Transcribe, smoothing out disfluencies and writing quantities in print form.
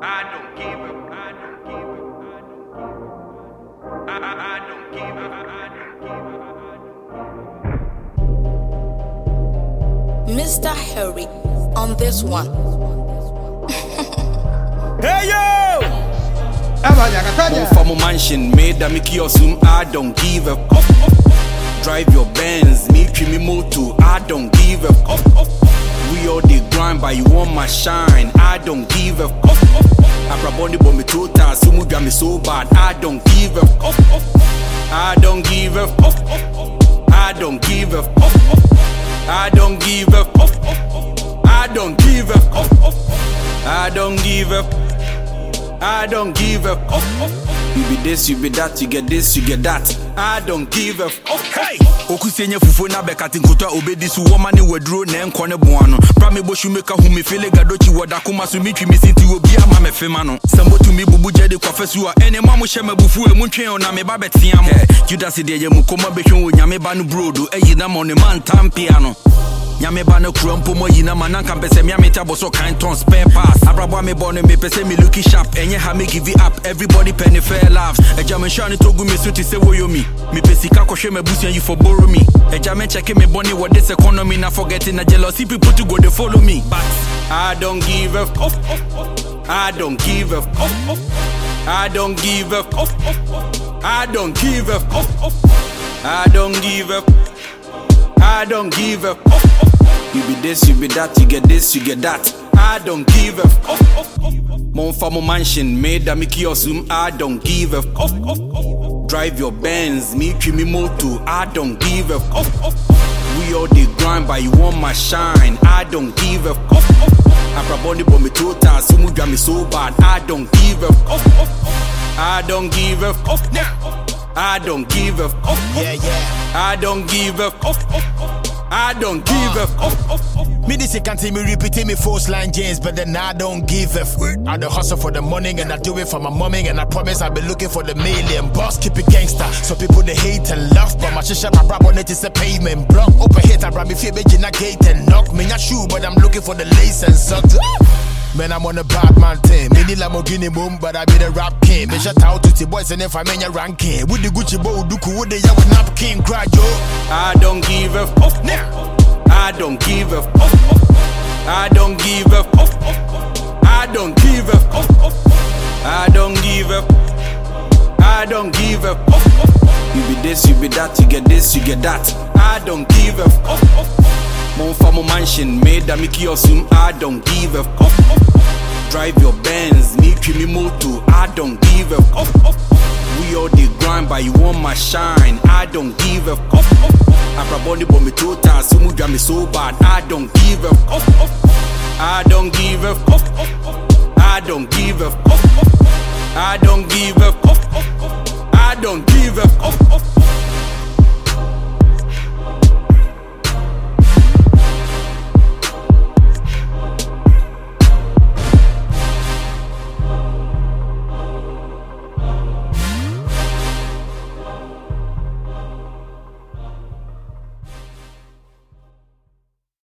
I don't give up. I don't give up. Mr. Harry on this one. Hey yo! From a mansion made a Mickey or soon. I don't give up. Drive your Benz, me me moto. I don't give up. We all the grind, but you want my shine. I don't give up. I probably bomb me total, so move me so bad. I don't give up. I don't give up. I don't give up. I don't give up. I don't give up. I don't give up. I don't give up. You be this, you be that, you get this, you get that. I don't give up. Hey! Okusenye fufu na bekati nkutwa obedi su woman ni wedro na enkone boano. Pra me bo shoemaker hu me fele gadochi woda kuma so mitwi me sinti obi ama me fema no. Sambo to me bubu jede kwafesu a ene ma mo hye mabufu e mu ntwen na me ba betia mo. Judas de ye mu koma behwe onyame ba no brodo eyi na mo ne man tampia no. Nyame ba no krumpo mo yina mananka pese me ameta bo so kind ton spare pass. Abrabo me born me pese me looking sharp enye ha me give it up everybody penny fair laughs. Eja shani togu me suti se woyo me pesika kohwe mabusu you for borrow me. Eja me check me bonny what this economy na forgetting na jealousy people to go they follow me. But I don't give up. I don't give up. I don't give up. I don't give up. I don't give up. I don't give up. You be this, you be that, you get this, you get that. I don't give up. Mon famo mansion made a Mickey or soon. I don't give up. Drive your Benz, me me moto. I don't give up. We all the grind, but you want my shine. I don't give up. I probably bomb me total, so move me so bad. I don't give up. I don't give up. I don't give up. yeah. I don't give up. I don't give up. Me this can't me repeating me first line James, but then I don't give a I the hustle for the money and I do it for my mommy, and I promise I'll be looking for the million. Boss keep it gangster, so people they hate and love, but my shisha my rap on it is a payment block. Open hit I grab me fear bitch in a gate and knock me not shoe, but I'm looking for the lace and socks. Man, I'm on a bad man team. Mini Lamborghini boom, but I be the rap king. Me shout out to the boys and if I'm in your ranking. With the Gucci bow, Duku, with the young napkin, cry yo. I don't give up. I don't give up. I don't give up. I don't give up. I don't give up. I don't give up. You be this, you be that, you get this, you get that. I don't give up. Mon famo mansion made a Mickey or soon. I don't give up. Drive your Benz, me me moto. I don't give up. We all the grind, but you want my shine. I don't give up. I probably bomb me total, so move me so bad. I don't give up. I don't give up. I don't give up. I don't give up. I don't give up.